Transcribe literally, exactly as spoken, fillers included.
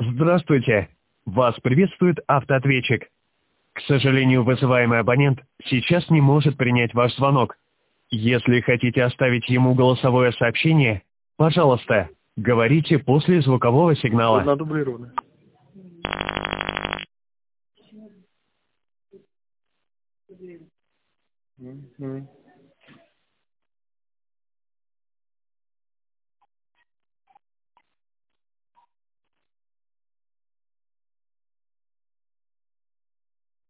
Здравствуйте. Вас приветствует автоответчик. К сожалению, вызываемый абонент сейчас не может принять ваш звонок. Если хотите оставить ему голосовое сообщение, пожалуйста, говорите после звукового сигнала. Одна дублированная. Мгм.